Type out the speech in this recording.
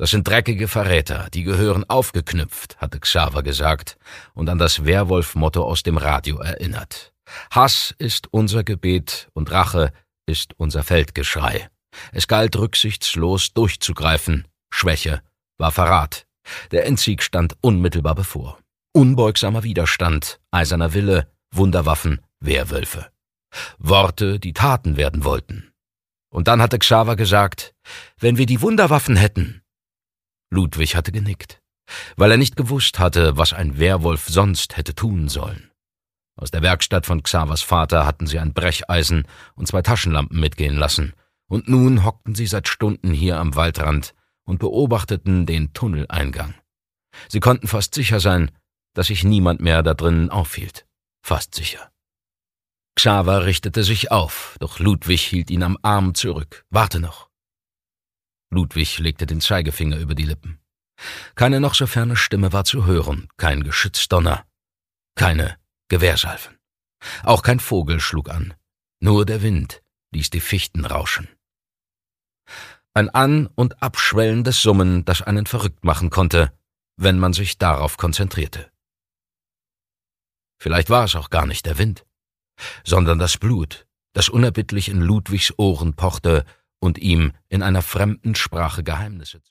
»Das sind dreckige Verräter, die gehören aufgeknüpft«, hatte Xaver gesagt und an das Werwolf-Motto aus dem Radio erinnert. »Hass ist unser Gebet und Rache ist unser Feldgeschrei. Es galt rücksichtslos durchzugreifen. Schwäche war Verrat. Der Endsieg stand unmittelbar bevor. Unbeugsamer Widerstand, eiserner Wille, Wunderwaffen, Werwölfe. Worte, die Taten werden wollten. Und dann hatte Xaver gesagt, wenn wir die Wunderwaffen hätten. Ludwig hatte genickt, weil er nicht gewusst hatte, was ein Werwolf sonst hätte tun sollen. Aus der Werkstatt von Xavers Vater hatten sie ein Brecheisen und 2 Taschenlampen mitgehen lassen, und nun hockten sie seit Stunden hier am Waldrand und beobachteten den Tunneleingang. Sie konnten fast sicher sein, dass sich niemand mehr da drinnen aufhielt. Fast sicher. Xaver richtete sich auf, doch Ludwig hielt ihn am Arm zurück. »Warte noch!« Ludwig legte den Zeigefinger über die Lippen. Keine noch so ferne Stimme war zu hören, kein Geschützdonner, keine Gewehrsalven. Auch kein Vogel schlug an, nur der Wind ließ die Fichten rauschen. Ein an- und abschwellendes Summen, das einen verrückt machen konnte, wenn man sich darauf konzentrierte. Vielleicht war es auch gar nicht der Wind, sondern das Blut, das unerbittlich in Ludwigs Ohren pochte und ihm in einer fremden Sprache Geheimnisse